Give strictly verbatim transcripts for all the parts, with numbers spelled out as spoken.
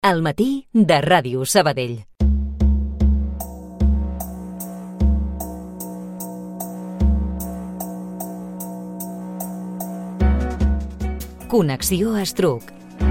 Al matí de Ràdio Sabadell. Connexió Estruc.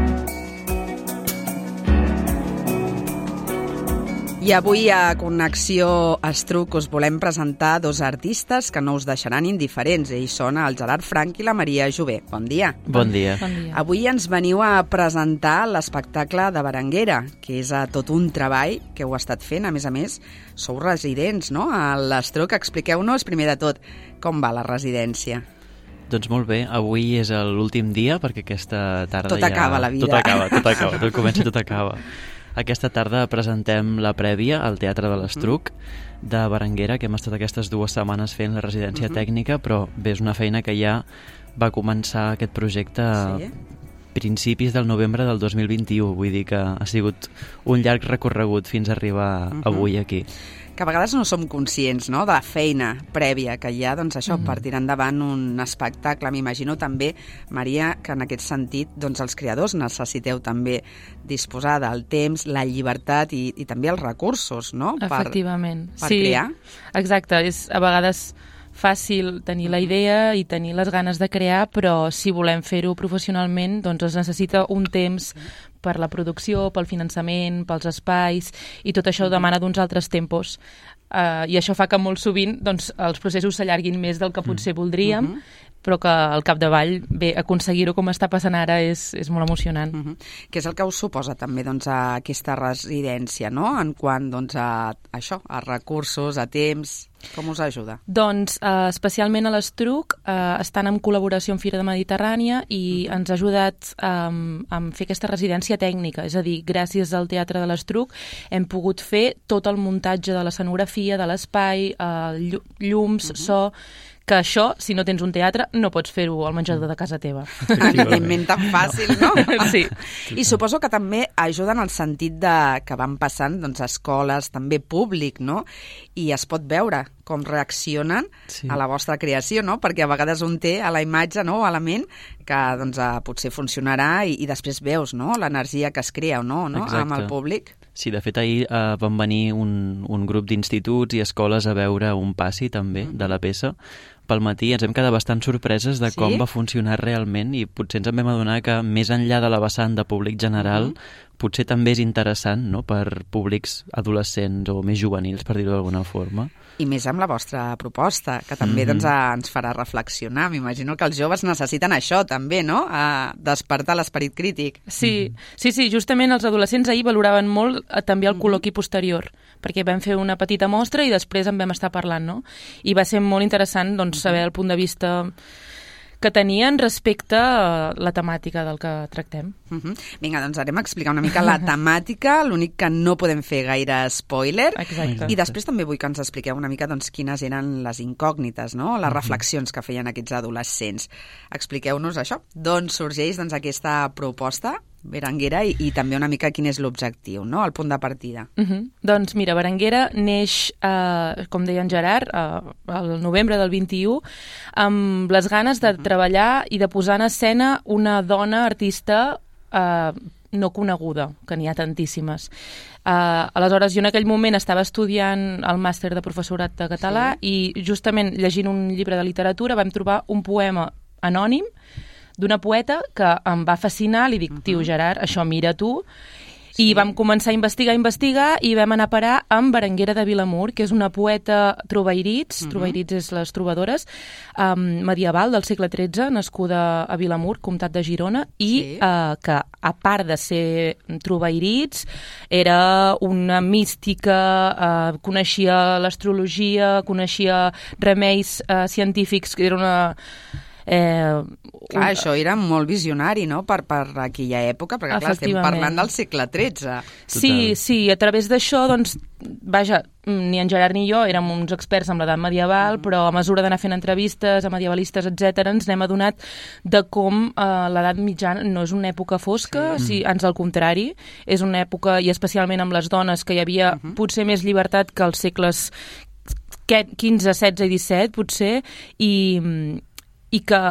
I avui a Connexió Estruc us volem presentar dos artistes que no us deixaran indiferents. Ells són el Gerard Franch i la Maria Jové. Bon dia. Bon dia. Bon dia. Avui ens veniu a presentar l'espectacle de Berenguera, que és a tot un treball que heu estat fent. A més a més, sou residents, no?, a l'Estruc. Expliqueu-nos, primer de tot, com va la residència. Doncs molt bé, avui és l'últim dia perquè aquesta tarda tot ja... Tot acaba la vida. Tot acaba, tot acaba, tot comença i tot acaba. Aquesta tarda presentem la prèvia al Teatre de l'Estruc de Berenguera, que hem estat aquestes dues setmanes fent la residència uh-huh. tècnica, però bé, és una feina que ja va començar aquest projecte a sí. principis del novembre del dos mil vint-i-u, vull dir que ha sigut un llarg recorregut fins a arribar uh-huh. avui aquí. Que a vegades no som conscients, no?, de la feina prèvia que hi ha, doncs això, mm. per tirar endavant un espectacle. M'imagino també, Maria, que en aquest sentit doncs els creadors necessiteu també disposar del temps, la llibertat i, i també els recursos, no?, efectivament. per, per sí, crear. Exacte, és a vegades fàcil tenir la idea i tenir les ganes de crear, però si volem fer-ho professionalment, doncs es necessita un temps per la producció, pel finançament, pels espais, i tot això demana d'uns altres tempos. Uh, I això fa que molt sovint doncs, els processos s'allarguin més del que potser voldríem, uh-huh. però que al capdavall, bé, aconseguir-ho com està passant ara és, és molt emocionant. Uh-huh. Què és el que us suposa també doncs, a aquesta residència, no?, en quant doncs, a això, a recursos, a temps... Com us ajuda? Doncs, eh, especialment a l'Estruc, eh, estan en col·laboració amb Fira de Mediterrània i uh-huh. ens ha ajudat eh, a fer aquesta residència tècnica. És a dir, gràcies al Teatre de l'Estruc hem pogut fer tot el muntatge de l'escenografia, de l'espai, eh, llums, uh-huh. so... que això, si no tens un teatre, no pots fer-ho al menjador de casa teva. Evidentment, tan fàcil, no? Sí. I suposo que també ajuda en el sentit de que van passant doncs, a escoles, també públic, no? I es pot veure com reaccionen sí. a la vostra creació, no? Perquè a vegades un té a la imatge, no?, o a la ment, que doncs, potser funcionarà i, i després veus, no?, l'energia que es crea o no, no? amb el públic. Sí, de fet, ahir eh, van venir un, un grup d'instituts i escoles a veure un passi, també, mm. de la peça. Pel matí ens hem quedat bastant sorpreses de sí? com va funcionar realment i potser ens en vam adonar que més enllà de la vessant de públic general mm-hmm. potser també és interessant, no?, per públics adolescents o més juvenils, per dir-ho d'alguna forma. I més amb la vostra proposta, que també mm-hmm. doncs, ens farà reflexionar. M'imagino que els joves necessiten això també, no?, a despertar l'esperit crític. Sí, mm-hmm. sí, sí, justament els adolescents ahir valoraven molt eh, també el col·loqui posterior, perquè vam fer una petita mostra i després en vam estar parlant, no? I va ser molt interessant doncs, saber el punt de vista que tenien respecte a la temàtica del que tractem. Uh-huh. Vinga, doncs anem a explicar una mica la temàtica, l'únic que no podem fer gaire spoiler. Exacte. I després també vull que ens expliqueu una mica doncs, quines eren les incògnites, no?, les reflexions que feien aquests adolescents. Expliqueu-nos això. D'on sorgeix doncs, aquesta proposta, Berenguera, i, i també una mica quin és l'objectiu, no?, el punt de partida. Uh-huh. Doncs mira, Berenguera neix, eh, com deia en Gerard, eh, el novembre del vint-i-u, amb les ganes de uh-huh. treballar i de posar en escena una dona artista eh, no coneguda, que n'hi ha tantíssimes. Uh, aleshores, jo en aquell moment estava estudiant el màster de professorat de català sí. i justament llegint un llibre de literatura vam trobar un poema anònim d'una poeta que em va fascinar, li dic, uh-huh. tio Gerard, això mira tu, sí. i vam començar a investigar, investigar, i vam anar a parar amb Berenguera de Vilamur, que és una poeta trobairits, uh-huh. trobairits és les trobadores, um, medieval del segle tretze, nascuda a Vilamur, comtat de Girona, i sí. uh, que, a part de ser trobairits, era una mística, uh, coneixia l'astrologia, coneixia remeis uh, científics, que era una... Eh, clar, un... això era molt visionari, no?, per, per aquella època, perquè clar, estem parlant del segle tretze. Sí, sí, a través d'això, doncs, vaja, ni en Gerard ni jo érem uns experts en l'edat medieval, mm. però a mesura d'anar fent entrevistes a medievalistes, etcètera, ens n'hem adonat de com eh, l'edat mitjana no és una època fosca, sí. si, ans al contrari, és una època, i especialment amb les dones, que hi havia mm-hmm. potser més llibertat que als segles quinze, setze i disset, potser, i... i que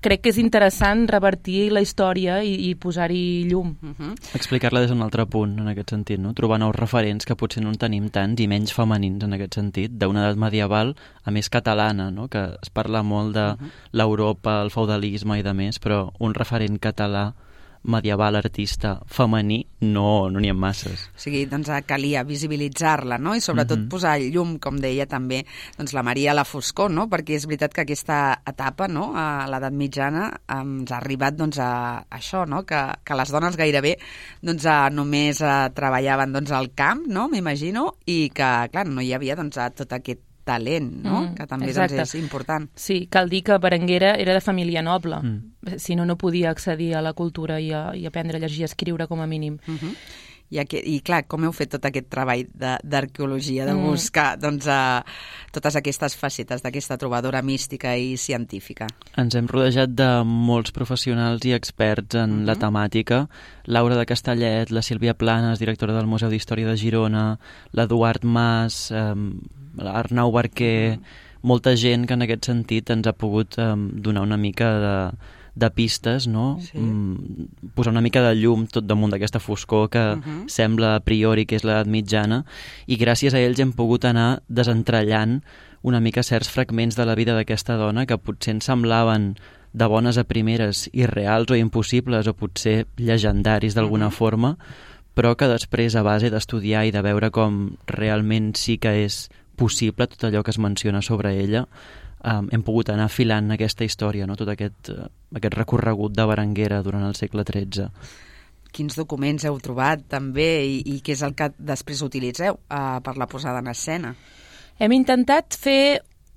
crec que és interessant revertir la història i, i posar-hi llum. Uh-huh. Explicar-la des d'un altre punt, en aquest sentit, no? Trobar nous referents que potser no en tenim tants i menys femenins, en aquest sentit, d'una edat medieval, a més catalana, no? Que es parla molt de uh-huh. l'Europa, el feudalisme i de més, però un referent català medieval, artista, femení, no no n'hi ha masses. O sigui, doncs calia visibilitzar-la, no? I sobretot uh-huh. posar llum, com deia també doncs, la Maria a la foscor, no? Perquè és veritat que aquesta etapa, no? A l'edat mitjana, ens ha arribat doncs, a això, no? Que, que les dones gairebé doncs, a, només a, treballaven doncs, al camp, no? M'imagino, i que, clar, no hi havia doncs, a tot aquest talent, no? Mm, que també doncs, és important. Sí, cal dir que Berenguera era de família noble, mm. si no, no podia accedir a la cultura i, a, i aprendre a llegir i escriure com a mínim. Uh-huh. I, aquest, I clar, com heu fet tot aquest treball d'arqueologia, de, de buscar mm. doncs, a, totes aquestes facetes d'aquesta trobadora mística i científica? Ens hem rodejat de molts professionals i experts en uh-huh. la temàtica. Laura de Castellet, la Sílvia Planes, directora del Museu d'Història de Girona, l'Eduard Mas, eh, l'Arnau Barquer, uh-huh. molta gent que en aquest sentit ens ha pogut eh, donar una mica de de pistes, no? Sí. Mm, posar una mica de llum tot damunt d'aquesta foscor que uh-huh. sembla a priori que és l'edat mitjana, i gràcies a ells hem pogut anar desentrellant una mica certs fragments de la vida d'aquesta dona que potser ens semblaven de bones a primeres irreals o impossibles o potser llegendaris d'alguna uh-huh. forma, però que després, a base d'estudiar i de veure com realment sí que és possible tot allò que es menciona sobre ella, Um, hem pogut anar filant aquesta història, no? Tot aquest, uh, aquest recorregut de Berenguera durant el segle tretze. Quins documents heu trobat també i, i què és el que després utilitzeu uh, per la posada en escena? Hem intentat fer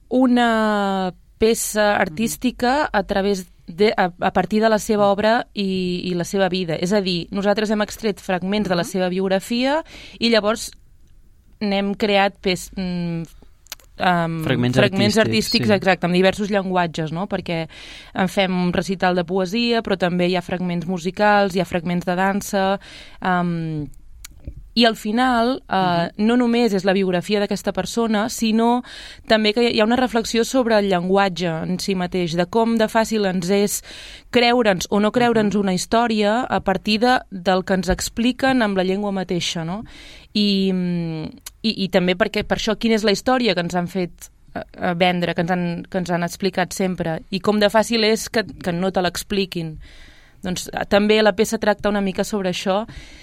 una peça artística a través de, a, a partir de la seva obra i, i la seva vida. És a dir, nosaltres hem extret fragments uh-huh. de la seva biografia i llavors n'hem creat pes, mm, Um, fragments, fragments artístics, artístics sí. exacte, amb diversos llenguatges, no? Perquè en fem un recital de poesia, però també hi ha fragments musicals, hi ha fragments de dansa, um, i al final uh, uh-huh. no només és la biografia d'aquesta persona, sinó també que hi ha una reflexió sobre el llenguatge en si mateix, de com de fàcil ens és creure'ns o no creure'ns una història a partir de, del que ens expliquen amb la llengua mateixa, no? I, i, i també perquè per això quina és la història que ens han fet a vendre, que ens han, que ens han explicat sempre, i com de fàcil és que, que no te l'expliquin. Doncs també la peça tracta una mica sobre això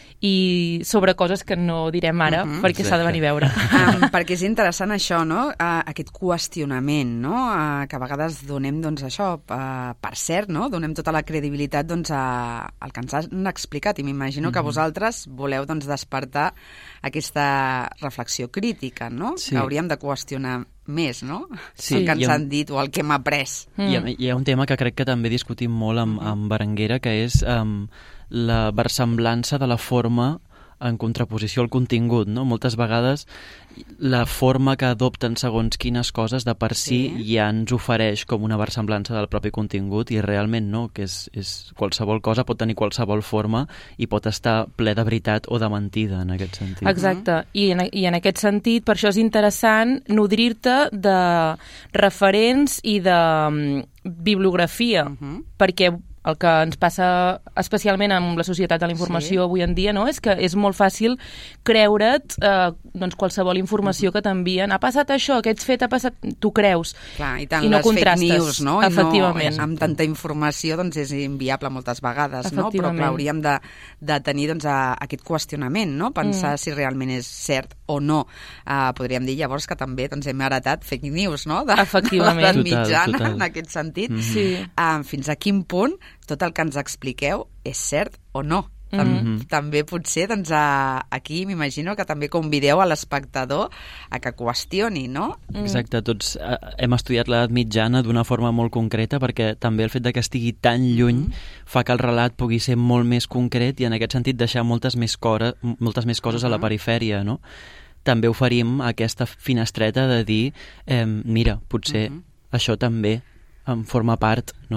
i sobre coses que no direm ara, uh-huh, perquè s'ha de venir a veure. Um, perquè és interessant això, no? Uh, aquest qüestionament, no? Uh, que a vegades donem, doncs, això, uh, per cert, no? Donem tota la credibilitat, doncs, a, al que ens han explicat, i m'imagino uh-huh. que vosaltres voleu, doncs, despertar aquesta reflexió crítica, no? Sí. Que hauríem de qüestionar més, no? Sí, el que ens ha... han dit o el que hem après. Mm. Hi, ha, hi ha un tema que crec que també discutim molt amb, amb Berenguera, que és um, la versemblança de la forma en contraposició al contingut, no? Moltes vegades la forma que adopten segons quines coses de per si sí. ja ens ofereix com una versemblança del propi contingut, i realment no, que és, és qualsevol cosa pot tenir qualsevol forma i pot estar ple de veritat o de mentida en aquest sentit. Exacte, I en, i en aquest sentit per això és interessant nodrir-te de referents i de um, bibliografia, uh-huh. perquè el que ens passa especialment amb la societat de la informació sí. avui en dia, no? És que és molt fàcil creure't eh, doncs qualsevol informació mm-hmm. que t'envien. Ha passat això, aquest fet ha passat... Tu creus. Clar, i tant i no les contrastes. Fake news, no? Efectivament. I no, amb tanta informació doncs és inviable moltes vegades, no? Però clar, hauríem de, de tenir doncs, a, aquest qüestionament, no? Pensar mm. si realment és cert o no. Uh, podríem dir llavors que també doncs, hem heretat fake news, no? De, Efectivament. De total, mitjana, total. en aquest sentit. Mm-hmm. Sí. Uh, fins a quin punt tot el que ens expliqueu és cert o no. Mm-hmm. També potser doncs, a, aquí m'imagino que també convideu a l'espectador a que qüestioni, no? Exacte, tots eh, hem estudiat l'edat mitjana d'una forma molt concreta, perquè també el fet de que estigui tan lluny mm-hmm. fa que el relat pugui ser molt més concret i en aquest sentit deixar moltes més, cora, moltes més coses mm-hmm. a la perifèria, no? També oferim aquesta finestreta de dir eh, mira, potser mm-hmm. això també en forma part, no?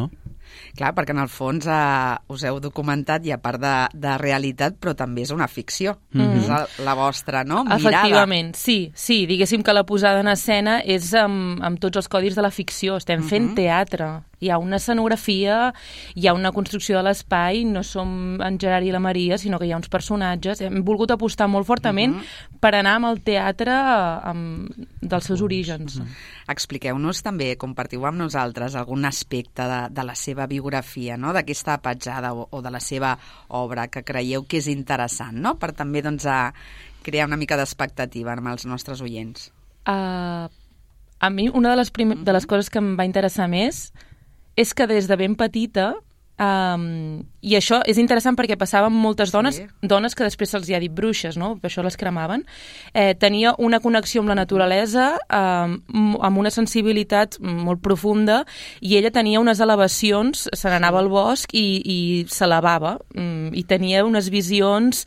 Clar, perquè en el fons eh, us heu documentat i a part de, de realitat, però també és una ficció. Mm-hmm. És la, la vostra, no?, mirada. Efectivament, sí, sí. Diguéssim que la posada en escena és amb, amb tots els codis de la ficció. Estem fent mm-hmm. teatre. Hi ha una escenografia, hi ha una construcció de l'espai, no som en Gerard i la Maria, sinó que hi ha uns personatges. Hem volgut apostar molt fortament mm-hmm. per anar amb el teatre amb, dels seus orígens. Mm-hmm. Expliqueu-nos també, compartiu amb nosaltres algun aspecte de, de la seva biografia, no?, d'aquesta petjada o, o de la seva obra que creieu que és interessant, no?, per també doncs, a crear una mica d'expectativa amb els nostres oients. Uh, a mi una de les, prim- de les coses que em va interessar més és que des de ben petita, um, i això és interessant perquè passaven moltes dones, sí. dones que després se'ls hi ha dit bruixes, no?, per això les cremaven, eh, tenia una connexió amb la naturalesa, um, amb una sensibilitat molt profunda, i ella tenia unes elevacions, se n'anava al bosc i, i s'elevava, um, i tenia unes visions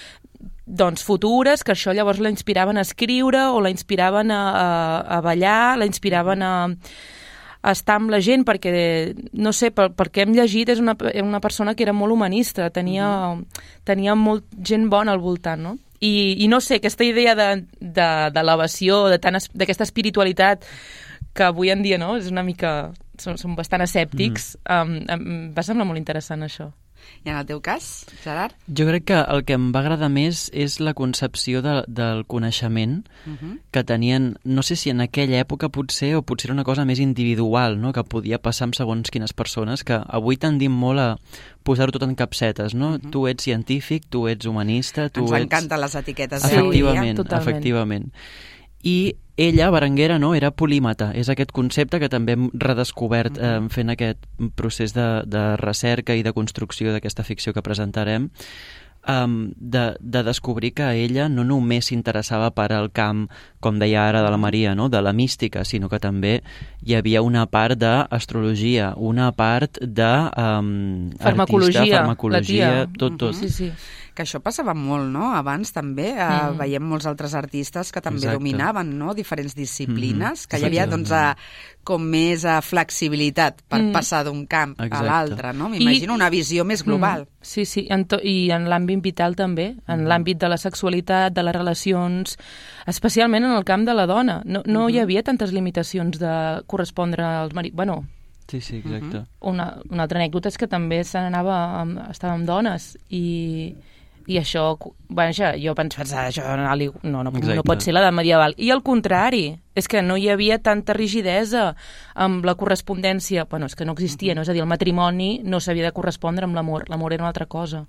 doncs futures, que això llavors la inspiraven a escriure o la inspiraven a, a, a ballar, la inspiraven a estar amb la gent, perquè, no sé, per, perquè hem llegit, és una, una persona que era molt humanista, tenia, mm-hmm. tenia molt gent bona al voltant, no? I, i no sé, aquesta idea d'elevació, de, de d'aquesta espiritualitat que avui en dia, no?, és una mica... Som, som bastant escèptics, mm. um, em va semblar molt interessant, això. I en el teu cas, Gerard? Jo crec que el que em va agradar més és la concepció de, del coneixement uh-huh. que tenien, no sé si en aquella època potser, o potser era una cosa més individual, no?, que podia passar amb segons quines persones, que avui tendim molt a posar-ho tot en capsetes, no? Uh-huh. Tu ets científic, tu ets humanista, tu Ens ets... Ens encanten les etiquetes. Sí, efectivament, efectivament. I ella, Berenguera, no?, era polímata. És aquest concepte que també hem redescobert eh, fent aquest procés de, de recerca i de construcció d'aquesta ficció que presentarem, um, de, de descobrir que ella no només s'interessava per al camp, com deia ara de la Maria, no?, de la mística, sinó que també hi havia una part d'astrologia, una part de um, farmacologia, artista, farmacologia, tot, tot. Sí, sí. Que això passava molt, no?, abans també. Eh, mm. Veiem molts altres artistes que també Exacte. dominaven, no?, diferents disciplines, mm-hmm. que hi havia, doncs, a, com més a flexibilitat per mm. passar d'un camp Exacte. a l'altre, no? M'imagino I... una visió més global. Mm. Sí, sí, en to... i en l'àmbit vital també, en mm. l'àmbit de la sexualitat, de les relacions, especialment en el camp de la dona. No, no mm-hmm. hi havia tantes limitacions de correspondre als marits. Bueno, Sí, sí, exacte. Uh-huh. Una, una altra anècdota és que també se n'anava, amb, estava amb dones i, i això, bueno, ja, jo pensava, això no, no, no pot ser l'edat medieval. I al contrari, és que no hi havia tanta rigidesa amb la correspondència, bueno, és que no existia, uh-huh. no? És a dir, el matrimoni no s'havia de correspondre amb l'amor, l'amor era una altra cosa.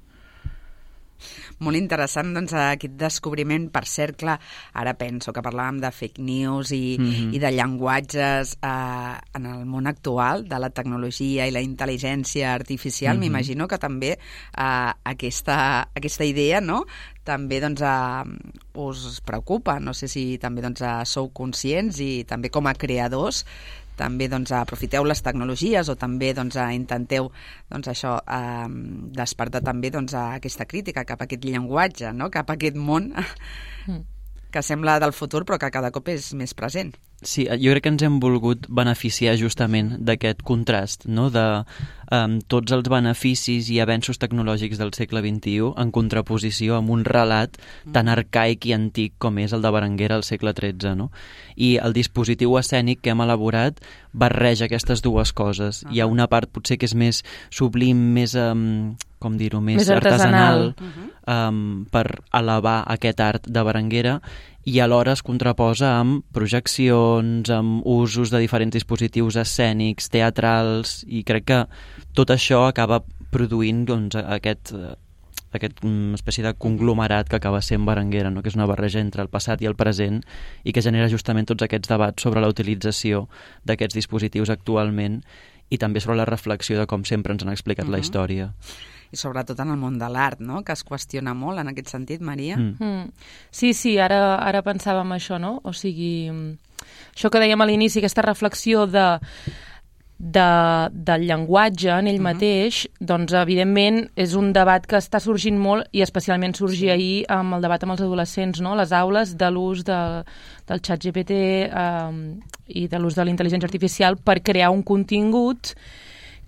Molt interessant, doncs, aquest descobriment. Per cert, clar, ara penso que parlàvem de fake news i, mm-hmm. i de llenguatges eh, en el món actual, de la tecnologia i la intel·ligència artificial. Mm-hmm. M'imagino que també eh, aquesta, aquesta idea, no?, també doncs, eh, us preocupa. No sé si també doncs, eh, sou conscients i també com a creadors també doncs, aprofiteu les tecnologies o també doncs, intenteu doncs, això, eh, despertar també doncs, aquesta crítica cap a aquest llenguatge, no?, cap a aquest món mm. que sembla del futur però que cada cop és més present. Sí, jo crec que ens hem volgut beneficiar justament d'aquest contrast, no?, de um, tots els beneficis i avenços tecnològics del segle vint-i-u en contraposició amb un relat tan arcaic i antic com és el de Berenguera al segle tretze, no? I el dispositiu escènic que hem elaborat barreja aquestes dues coses. Uh-huh. Hi ha una part potser que és més sublim, més... Um, com dir-ho, més, més artesanal, artesanal uh-huh. um, per elevar aquest art de Berenguera, i alhora es contraposa amb projeccions, amb usos de diferents dispositius escènics, teatrals, i crec que tot això acaba produint doncs, aquest, aquest espècie de conglomerat que acaba sent Berenguera, no? Que és una barreja entre el passat i el present i que genera justament tots aquests debats sobre la utilització d'aquests dispositius actualment i també sobre la reflexió de com sempre ens han explicat uh-huh. la història. I sobretot en el món de l'art, no?, que es qüestiona molt en aquest sentit, Maria. Mm. Mm. Sí, sí, ara, ara pensàvem això, no? O sigui, això que dèiem a l'inici, aquesta reflexió de, de, del llenguatge en ell uh-huh. mateix, doncs evidentment és un debat que està sorgint molt i especialment sorgia ahir amb el debat amb els adolescents, no?, les aules de l'ús de, del xat G P T eh, i de l'ús de la intel·ligència artificial per crear un contingut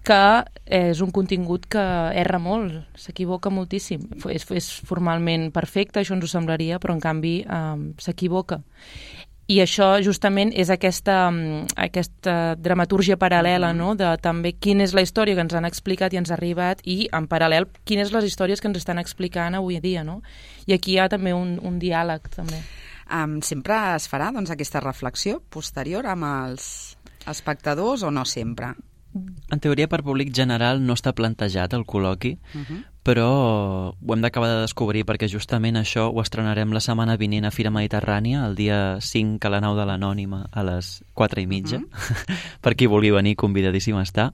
que és un contingut que erra molt, s'equivoca moltíssim. És, és formalment perfecte, això ens ho semblaria, però en canvi eh, s'equivoca. I això justament és aquesta, aquesta dramatúrgia paral·lela, no? De també quina és la història que ens han explicat i ens ha arribat i, en paral·lel, quines les històries que ens estan explicant avui dia, no? I aquí hi ha també un, un diàleg, també. Um, sempre es farà doncs, aquesta reflexió posterior amb els espectadors o no sempre? En teoria, per públic general no està plantejat el col·loqui, uh-huh. però ho hem d'acabar de descobrir perquè justament això ho estrenarem la setmana vinent a Fira Mediterrània, el dia cinc a la nau de l'Anònima a les quatre i mitja. Uh-huh. Per qui vulgui venir, convidadíssim està.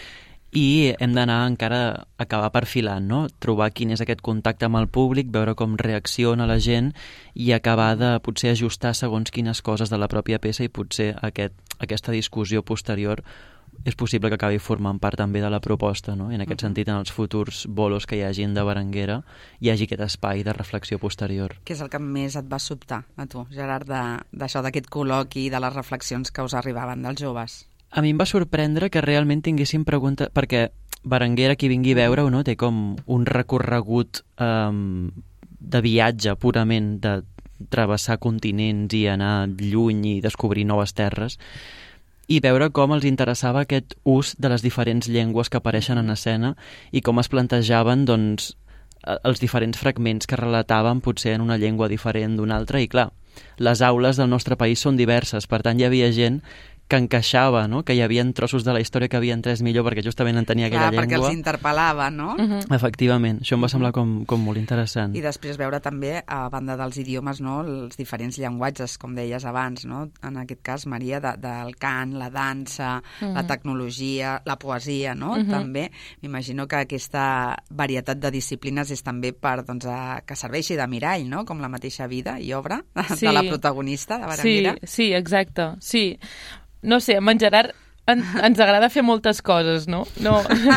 I hem d'anar encara a acabar perfilant, no? Trobar quin és aquest contacte amb el públic, veure com reacciona la gent i acabar de potser ajustar segons quines coses de la pròpia peça i potser aquest, aquesta discussió posterior és possible que acabi formant part també de la proposta, no? I en aquest sentit, en els futurs bolos que hi hagin de Berenguera, hi hagi aquest espai de reflexió posterior. Què és el que més et va sobtar a tu, Gerard, d'això, d'aquest col·loqui i de les reflexions que us arribaven dels joves? A mi em va sorprendre que realment tinguéssim preguntes, perquè Berenguera, qui vingui a veure-ho, no? Té com un recorregut um, de viatge purament, de travessar continents i anar lluny i descobrir noves terres, i veure com els interessava aquest ús de les diferents llengües que apareixen en escena i com es plantejaven doncs, els diferents fragments que relataven potser en una llengua diferent d'una altra. I clar, les aules del nostre país són diverses, per tant hi havia gent que encaixava, no? Que hi havia trossos de la història que havien entès millor perquè justament entenia aquella Clar, llengua. perquè els interpel·lava, no? Uh-huh. Efectivament, això em va semblar com, com molt interessant. I després veure també, a banda dels idiomes, no, els diferents llenguatges, com deies abans, no? En aquest cas, Maria, de, del cant, la dansa, uh-huh. la tecnologia, la poesia, no? Uh-huh. També m'imagino que aquesta varietat de disciplines és també per, doncs, a, que serveixi de mirall, no? Com la mateixa vida i obra sí. de la protagonista, de Berenguera. Sí, sí, exacte, sí. No sé, amb en Gerard en, ens agrada fer moltes coses, no? No,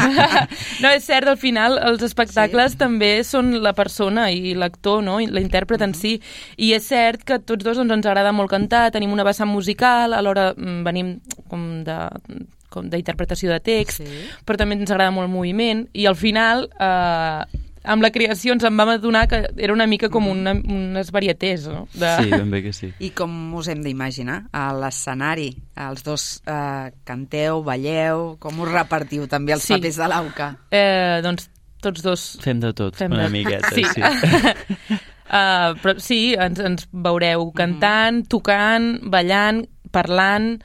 no és cert, al final els espectacles sí. també són la persona i l'actor, no? I l'intèrpret uh-huh. en si. I és cert que tots dos doncs, ens agrada molt cantar, tenim una vessant musical, alhora venim com de com d'interpretació de text, sí. però també ens agrada molt el moviment, i al final... Eh, amb la creació ens en vam adonar que era una mica com una, unes varietés, no? De... Sí, ben bé que sí. I com us hem d'imaginar? A l'escenari, els dos eh, canteu, balleu, com us repartiu també els sí. papers de l'auca? Eh, doncs tots dos... Fem de tot, Fem una de... miqueta, sí. sí. uh, però sí, ens, ens veureu cantant, mm. tocant, ballant, parlant,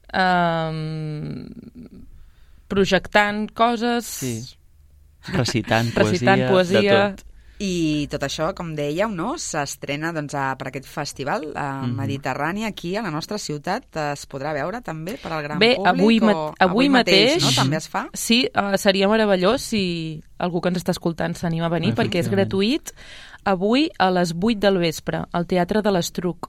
uh, projectant coses... Sí. Recitant poesia, Recitant poesia. de tot. I tot això, com dèieu, no? S'estrena doncs, a, per aquest festival a mm-hmm. Mediterrani, aquí a la nostra ciutat. Es podrà veure també per al gran Bé, públic? avui, ma- o... avui, avui mateix, mateix no? També es fa? Sí, uh, seria meravellós si algú que ens està escoltant s'anima a venir, perquè és gratuït. Avui a les vuit del vespre, al Teatre de l'Estruc.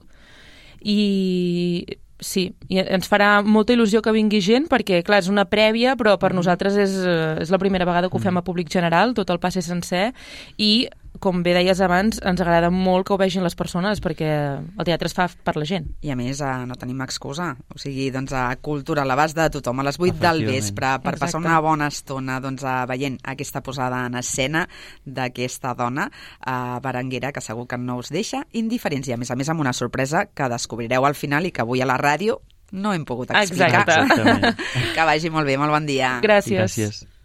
I... Sí, i ens farà molta il·lusió que vingui gent perquè, clar, és una prèvia, però per nosaltres és, és la primera vegada que ho fem a públic general, tot el passe sencer, i, com bé deies abans, ens agrada molt que ho vegin les persones perquè el teatre es fa per la gent. I a més, eh, no tenim excusa. O sigui, doncs, a cultura a l'abast de tothom a les vuit del vespre per Exacte. passar una bona estona doncs, a, veient aquesta posada en escena d'aquesta dona a Berenguera, que segur que no us deixa indiferents. I a més a més amb una sorpresa que descobrireu al final i que avui a la ràdio no hem pogut explicar. Exacte. Que vagi molt bé, molt bon dia. Gràcies. Gràcies.